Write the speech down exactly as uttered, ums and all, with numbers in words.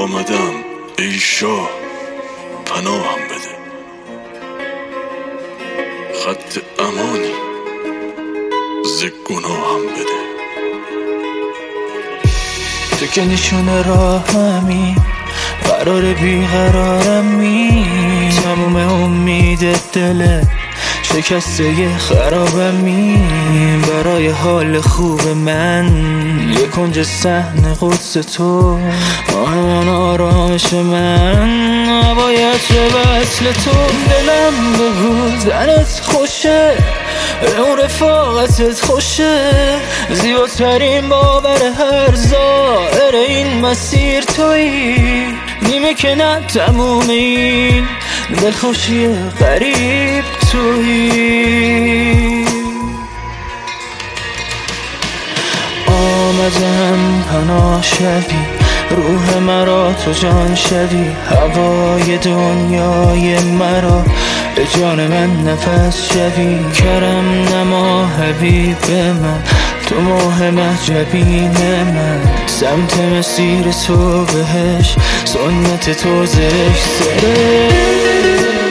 آمدم ای شاه پناهم بده، خط امانی ز گناهم بده. تو که نشونه راهمی، قرار بیقرارمی، تموم امید دلت شکسته خرابمی. برای حال خوب من یه کنج صحن قدس تو، آهمان آرامش من نباید چه وصل تو. دلم بگو زنت خوشه، اون رفاقتت خوشه، زیباترین باور هر ظاهر این مسیر تویی. نیمه که نه تموم این دلخوشی غریب تویی. آمدم پناه شوی، روح مرا تو جان شوی، هوای دنیای مرا به جان من نفس شوی. کرم نما حبیب من، تو ماه مهجبین من، سمت مسیر تو بهش سنت تو زشت سره.